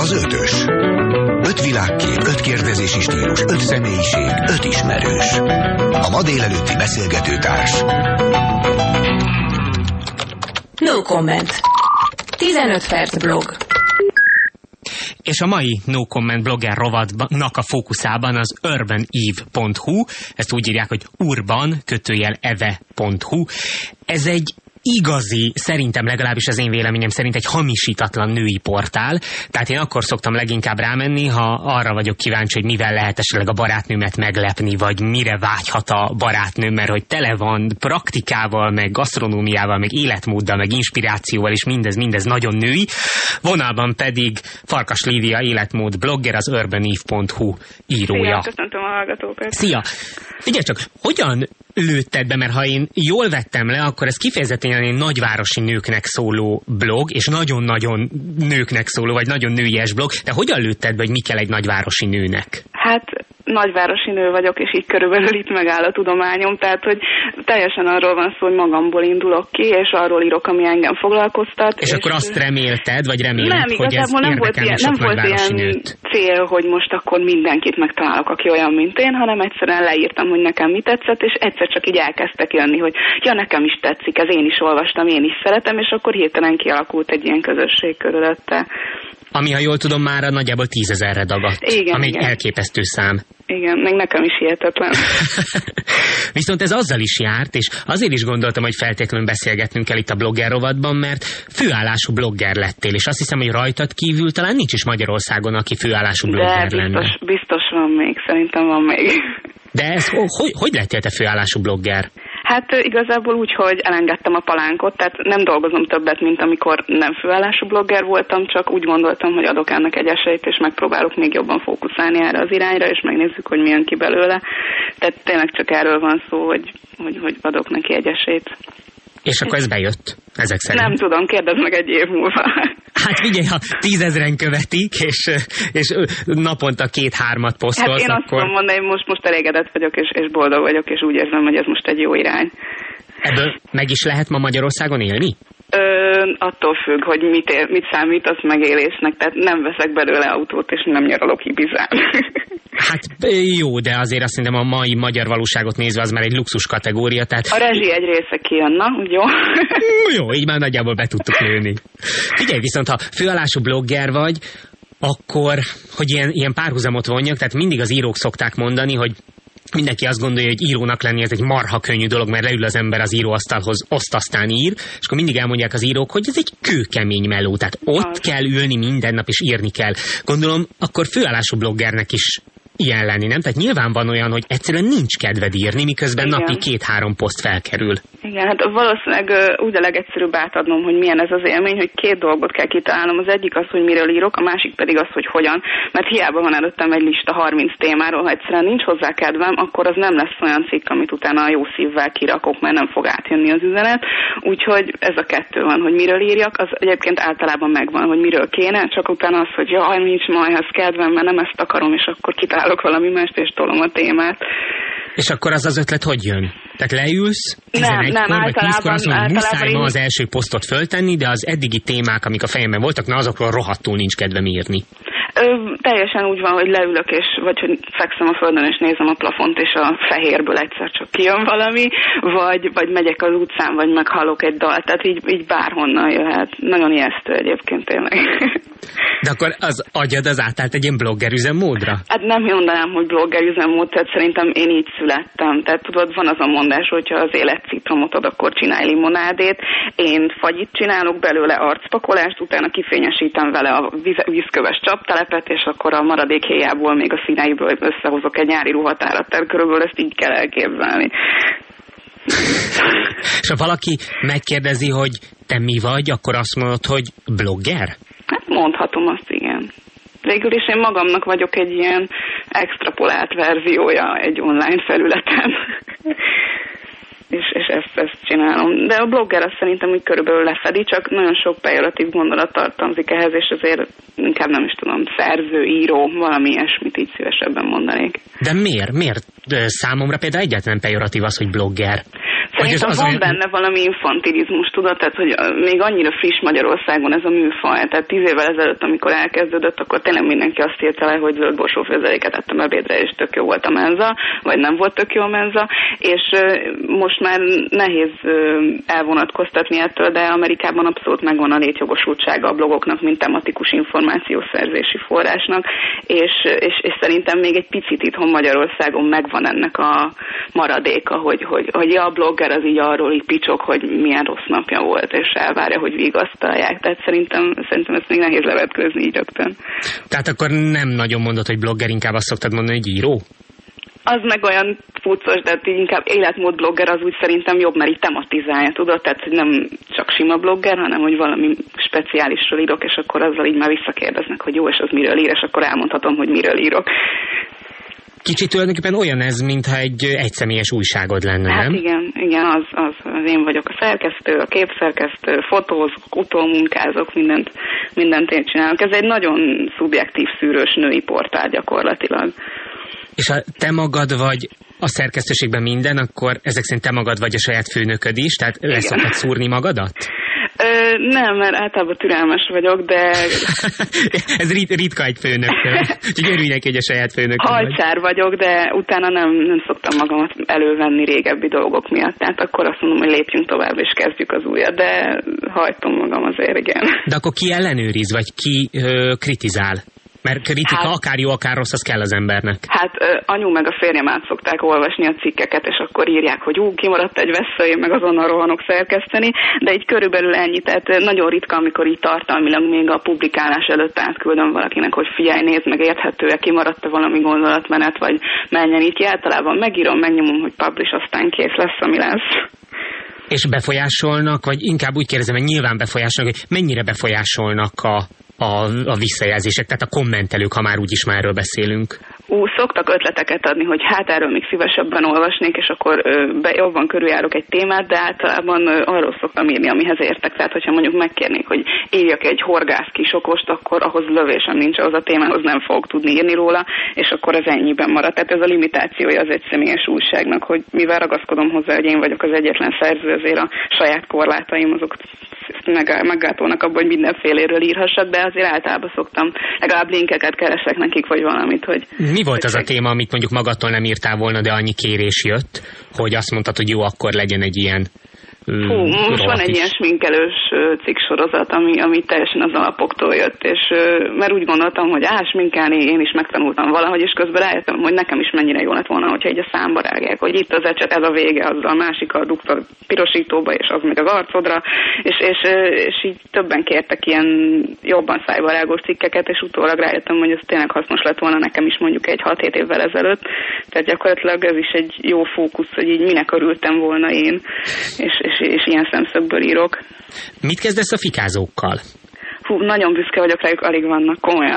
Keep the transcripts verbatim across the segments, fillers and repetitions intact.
Az Ötös. Öt világkép, öt kérdezési stílus, öt személyiség, öt ismerős. A ma délelőtti beszélgetőtárs. No comment. tizenöt perc blog. És a mai No Comment blogger rovatnak a fókuszában az urban eve pont hu, ezt úgy írják, hogy urban kötőjel eve pont hu. Ez egy igazi, szerintem legalábbis az én véleményem szerint egy hamisítatlan női portál, tehát én akkor szoktam leginkább rámenni, ha arra vagyok kíváncsi, hogy mivel lehet esetleg a barátnőmet meglepni, vagy mire vágyhat a barátnőm, mert hogy tele van praktikával, meg gasztronómiával, meg életmóddal, meg inspirációval, és mindez, mindez nagyon női. Vonalban pedig Farkas Lívia életmód blogger, az urban eve pont hu írója. Szia, köszöntöm a hallgatókat. Szia! Figyelj csak, hogyan lőtted be, mert ha én jól vettem le, akkor ez kifejezetten egy nagyvárosi nőknek szóló blog, és nagyon-nagyon nőknek szóló, vagy nagyon nőies blog, de hogyan lőtted be, hogy mi kell egy nagyvárosi nőnek? Hát nagyvárosi nő vagyok, és így körülbelül itt megáll a tudományom, tehát hogy teljesen arról van szó, hogy magamból indulok ki, és arról írok, ami engem foglalkoztat. És, és akkor azt remélted, vagy reméled, nem, hogy ez nem volt ilyen, nem volt ilyen nőt. cél, hogy most akkor mindenkit megtalálok, aki olyan, mint én, hanem egyszerűen leírtam, hogy nekem mi tetszett, és egyszer csak így elkezdtek jönni, hogy ja, nekem is tetszik, ez én is olvastam, én is szeretem, és akkor hirtelen kialakult egy ilyen közösség körülötte. Ami, ha jól tudom, már nagyjából tízezerre dagadt. Igen, ami igen. egy elképesztő szám. Igen, még nekem is hihetetlen. Viszont ez azzal is járt, és azért is gondoltam, hogy feltétlenül beszélgetnünk kell itt a blogger rovatban, mert főállású blogger lettél, és azt hiszem, hogy rajtad kívül talán nincs is Magyarországon, aki főállású blogger De biztos, lenne. biztos van még, szerintem van még. De ez, hogy, hogy lettél te főállású blogger? Hát igazából úgy, hogy elengedtem a palánkot, tehát nem dolgozom többet, mint amikor nem főállású blogger voltam, csak úgy gondoltam, hogy adok ennek egy esélyt, és megpróbálok még jobban fókuszálni erre az irányra, és megnézzük, hogy mi jön ki belőle. Tehát tényleg csak erről van szó, hogy, hogy, hogy adok neki egy esélyt. És akkor ez bejött, ezek szerint? Nem tudom, kérdezd meg egy év múlva. Hát figyelj, ha tízezren követik, és, és naponta két-hármat posztolsz, hát én akkor... azt tudom mondani, hogy most, most elégedett vagyok, és, és boldog vagyok, és úgy érzem, hogy ez most egy jó irány. Ebből meg is lehet ma Magyarországon élni? Ö, attól függ, hogy mit, ér, mit számít az megélésnek, tehát nem veszek belőle autót, és nem nyaralok Ibizán. Hát jó, de azért azt hiszem a mai magyar valóságot nézve az már egy luxus kategória, tehát... A rezsi egy része kijön, na, jó? Jó, így már nagyjából be tudtuk lőni. Figyelj, viszont ha főállású blogger vagy, akkor, hogy ilyen, ilyen párhuzamot vonjak, tehát mindig az írók szokták mondani, hogy mindenki azt gondolja, hogy írónak lenni ez egy marha könnyű dolog, mert leül az ember az íróasztalhoz, azt aztán ír, és akkor mindig elmondják az írók, hogy ez egy kőkemény meló, tehát ott az. Kell ülni minden nap, és írni kell. Gondolom, akkor főállású bloggernek is ilyen lenni, nem? Tehát nyilván van olyan, hogy egyszerűen nincs kedved írni, miközben igen. Napi két-három poszt felkerül. Igen, hát valószínűleg úgy a legegyszerűbb átadnom, hogy milyen ez az élmény, hogy két dolgot kell kitalálnom. Az egyik az, hogy miről írok, a másik pedig az, hogy hogyan. Mert hiába van előttem egy lista harminc témáról, ha egyszerűen nincs hozzá kedvem, akkor az nem lesz olyan cikk, amit utána jó szívvel kirakok, mert nem fog átjönni az üzenet. Úgyhogy ez a kettő van, hogy miről írjak, az egyébként általában megvan, hogy miről kéne, csak utána az, hogy jaj, nincs majhoz kedvem, mert nem ezt akarom, és akkor kitálok valami mást, és tolom a témát. És akkor az az ötlet hogy jön? Tehát leülsz tizenegykor vagy tízkor, azt mondod, muszáj ma az első posztot föltenni, de az eddigi témák, amik a fejemben voltak, na azokról rohadtul nincs kedvem írni. Ö, teljesen úgy van, hogy leülök, és vagy hogy fekszem a földön, és nézem a plafont, és a fehérből egyszer csak kijön valami, vagy, vagy megyek az utcán, vagy meghallok egy dalt, tehát így, így bárhonnan jöhet. Nagyon ijesztő egyébként tényleg. De akkor az agyad az átállt egy ilyen blogger üzemmódra? Hát nem mondanám, hogy blogger üzemmód, tehát szerintem én így születtem. Tehát tudod, van az a mondás, hogyha az élet citromot ad, akkor csinálj limonádét. Én fagyit csinálok belőle, arcpakolást, utána kifényesítem vele a víz- vízköves csaptelepet, és akkor a maradék héjából még a színeiből összehozok egy nyári ruhatárat. Tehát körülbelül ezt így kell elképzelni. És ha valaki megkérdezi, hogy te mi vagy, akkor azt mondod, hogy blogger? Hát mondhatom azt, igen. Végül is én magamnak vagyok egy ilyen extrapolált verziója egy online felületen. és, és ezt, ezt csinálom. De a blogger azt szerintem úgy körülbelül lefedi, csak nagyon sok pejoratív gondolat tartalmazik ehhez, és azért inkább nem is tudom, szerző, író, valami ilyesmit így szívesebben mondanék. De miért? Miért? De számomra például egyáltalán pejoratív az, hogy blogger. Szerintem az van olyan... benne valami infantilizmus, tudod, tehát hogy még annyira friss Magyarországon ez a műfaj, tehát tíz évvel ezelőtt, amikor elkezdődött, akkor tényleg mindenki azt írta le, hogy zöld borsófőzeléket ettem ebédre, és tök jó volt a menza, vagy nem volt tök jó a menza, és most már nehéz elvonatkoztatni ettől, de Amerikában abszolút megvan a létjogosultsága a blogoknak, mint tematikus információszerzési forrásnak, és, és, és szerintem még egy picit itthon Magyarországon megvan ennek a maradéka, hogy, hogy, hogy ja, a blogger az így arról így picsok, hogy milyen rossz napja volt, és elvárja, hogy vigasztalják. Tehát szerintem, szerintem ezt még nehéz levetkőzni így rögtön. Tehát akkor nem nagyon mondod, hogy blogger, inkább azt szoktad mondani, hogy író? Az meg olyan fuccos, de inkább életmód blogger az úgy szerintem jobb, mert így tematizálja, tudod? Tehát, hogy nem csak sima blogger, hanem hogy valami speciálisról írok, és akkor azzal így már visszakérdeznek, hogy jó, és az miről ír, és akkor elmondhatom, hogy miről írok. Kicsit tulajdonképpen olyan ez, mintha egy egyszemélyes újságod lenne, hát nem? Hát igen, igen, az, az, az én vagyok a szerkesztő, a képszerkesztő, fotózok, utómunkázok, mindent, mindent én csinálok. Ez egy nagyon szubjektív, szűrős női portál gyakorlatilag. És ha te magad vagy a szerkesztőségben minden, akkor ezek szerint te magad vagy a saját főnököd is, tehát leszoktad szúrni magadat? Ö, nem, mert általában türelmes vagyok, de... Ez rit, ritka egy főnöktől. Úgyhogy örülj neki, hogy a saját főnököd vagy. Hajcsár vagyok, de utána nem, nem szoktam magamat elővenni régebbi dolgok miatt. Tehát akkor azt mondom, hogy lépjünk tovább és kezdjük az újat, de hajtom magam azért, igen. De akkor ki ellenőriz, vagy ki ö, kritizál? Mert kritika, hát, akár jó, akár rossz, az kell az embernek. Hát anyu meg a férjem át szokták olvasni a cikkeket, és akkor írják, hogy ú, kimaradt egy vesző, én meg azonnal rohanok szerkeszteni, de így körülbelül ennyi, tehát nagyon ritka, amikor így tartalmilag még a publikálás előtt átküldöm valakinek, hogy figyelj, nézd meg, érthető-e, kimaradt-e valami gondolatmenet, vagy menjen így ki. Általában megírom, megnyomom, hogy publish, aztán kész lesz, ami lesz. És befolyásolnak, vagy inkább úgy kérdezem, hogy nyilván befolyásolnak, hogy mennyire befolyásolnak a A, a visszajelzések, tehát a kommentelők, ha már úgyis már erről beszélünk? Ú, szoktak ötleteket adni, hogy hát erről még szívesebben olvasnék, és akkor ö, be, jobban körüljárok egy témát, de általában ö, arról szoktam írni, amihez értek. Tehát, hogyha mondjuk megkérnék, hogy írjak egy horgász kisokost, akkor ahhoz lövésem nincs, ahhoz a témához nem fogok tudni írni róla, és akkor ez ennyiben marad. Tehát ez a limitációja az egy személyes újságnak, hogy mivel ragaszkodom hozzá, hogy én vagyok az egyetlen szerző, azért a saját korlátaim azok meggátolnak abban, hogy mindenféléről írhassak, de azért általában szoktam, legalább linkeket keresek nekik, vagy valamit, hogy... Mi volt az a téma, amit mondjuk magadtól nem írtál volna, de annyi kérés jött, hogy azt mondtad, hogy jó, akkor legyen egy ilyen... Hú, most van egy ilyen sminkelős cikksorozat, ami, ami teljesen az alapoktól jött, és mert úgy gondoltam, hogy á, sminkelni én is megtanultam valahogy, és közben rájöttem, hogy nekem is mennyire jó lett volna, hogyha így a számba rágják, hogy itt az ecset, ez a vége, az a másik a dugta pirosítóba, és az meg az arcodra, és, és, és így többen kértek ilyen jobban szájbarágos cikkeket, és utólag rájöttem, hogy ez tényleg hasznos lett volna nekem is mondjuk egy hat-hét évvel ezelőtt, tehát gyakorlatilag ez is egy jó fókusz, hogy így minek örültem volna én, és, és És, és ilyen szemszögből írok. Mit kezdesz a fikázókkal? Hú, nagyon büszke vagyok rájuk, alig vannak, komolyan.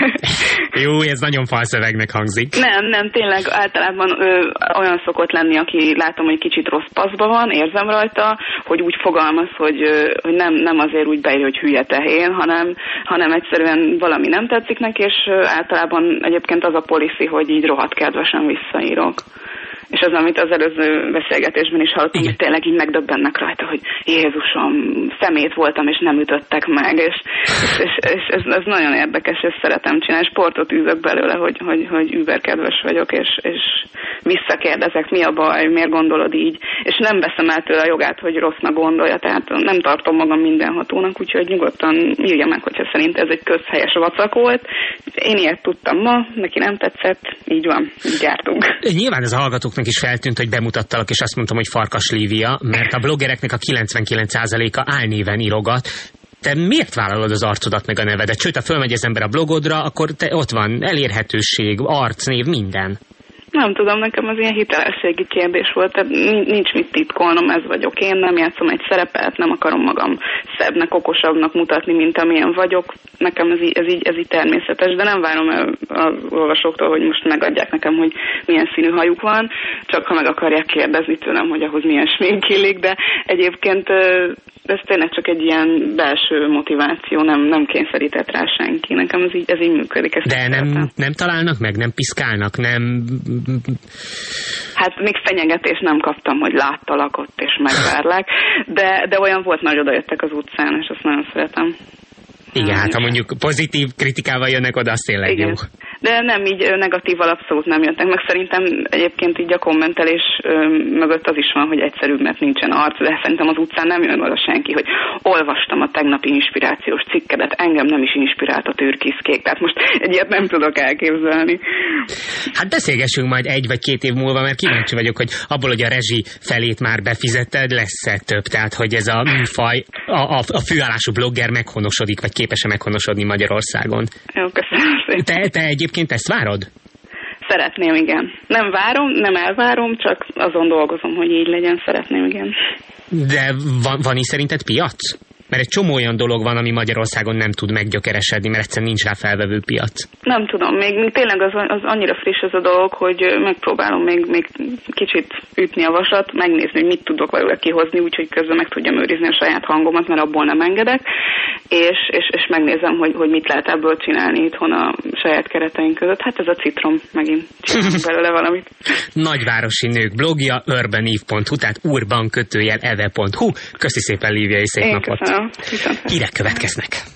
Jó, ez nagyon falszövegnek hangzik. Nem, nem, tényleg általában ö, olyan szokott lenni, aki látom, hogy kicsit rossz paszba van, érzem rajta, hogy úgy fogalmaz, hogy, ö, hogy nem, nem azért úgy beír, hogy hülye tehén, hanem, hanem egyszerűen valami nem tetszik neki, és ö, általában egyébként az a policy, hogy így rohadt kedvesen visszaírok. És az, amit az előző beszélgetésben is hallottam, hogy tényleg így megdöbbennek rajta, hogy Jézusom, szemét voltam, és nem ütöttek meg, és, és, és, és ez, ez nagyon érdekes, és szeretem csinálni, sportot űzök belőle, hogy, hogy, hogy überkedves vagyok, és, és visszakérdezek, mi a baj, miért gondolod így, és nem veszem el tőle a jogát, hogy rossznak gondolja, tehát nem tartom magam mindenhatónak, úgyhogy nyugodtan írja meg, hogyha szerint ez egy közhelyes vacak volt. Én ilyet tudtam ma, neki nem tetszett, így van, így jártunk. Nyilván ez a hallgatóknak is feltűnt, hogy bemutattalak, és azt mondtam, hogy Farkas Lívia, mert a bloggereknek a kilencvenkilenc százaléka álnéven írogat. Te miért vállalod az arcodat meg a nevedet? Sőt, ha fölmegy az ember a blogodra, akkor te ott van elérhetőség, arcnév, minden. Nem tudom, nekem az ilyen hitelességi kérdés volt, tehát nincs mit titkolnom, ez vagyok én, nem játszom egy szerepet, nem akarom magam szebbnek, okosabbnak mutatni, mint amilyen vagyok. Nekem ez így, ez így, ez így természetes, de nem várom el az olvasóktól, hogy most megadják nekem, hogy milyen színű hajuk van, csak ha meg akarják kérdezni tőlem, hogy ahhoz milyen smink illik, de egyébként ez tényleg csak egy ilyen belső motiváció, nem, nem kényszerített rá senki. Nekem ez így, ez így működik. De nem, nem találnak meg, nem piszkálnak, nem... Hát még fenyegetést nem kaptam, hogy láttalak ott és megvárlak, de, de olyan volt, nagy odajöttek az utcán, és azt nagyon szeretem. Igen, hát ha mondjuk pozitív kritikával jönnek oda, az tényleg igen. jó. De nem, így negatívval abszolút nem jöttek, meg szerintem egyébként így a kommentelés ö, mögött az is van, hogy egyszerűbb, mert nincsen arc, de szerintem az utcán nem jön oda senki, hogy olvastam a tegnapi inspirációs cikkedet, engem nem is inspirált a türkiszkék, tehát most egy ilyet nem tudok elképzelni. Hát beszélgessünk majd egy vagy két év múlva, mert kíváncsi vagyok, hogy abból, hogy a rezsi felét már befizetted, lesz-e több, tehát hogy ez a műfaj, a, a, a főállású blogger meghonosodik, vagy képes-e meghonosodni Magyarországon. Jó, köszönöm szépen. Te, te egyébként ezt várod? Szeretném, igen. Nem várom, nem elvárom, csak azon dolgozom, hogy így legyen, szeretném, igen. De van, van is szerinted piac? Mert egy csomó olyan dolog van, ami Magyarországon nem tud meggyökeresedni, mert egyszerűen nincs rá felvevő piac. Nem tudom, még, még tényleg az, az annyira friss ez a dolog, hogy megpróbálom még, még kicsit ütni a vasat, megnézni, hogy mit tudok belőle kihozni, úgyhogy közben meg tudjam őrizni a saját hangomat, mert abból nem engedek, és, és, és megnézem, hogy, hogy mit lehet ebből csinálni itthon a saját kereteink között. Hát ez a citrom, megint csinálunk belőle valamit. Nagyvárosi nők blogja urbaneve pont hu, tehát urban kötőjel eve pont hu. Köszi szépen, Lívia, és szép Én napot! köszönöm. Hírek következnek.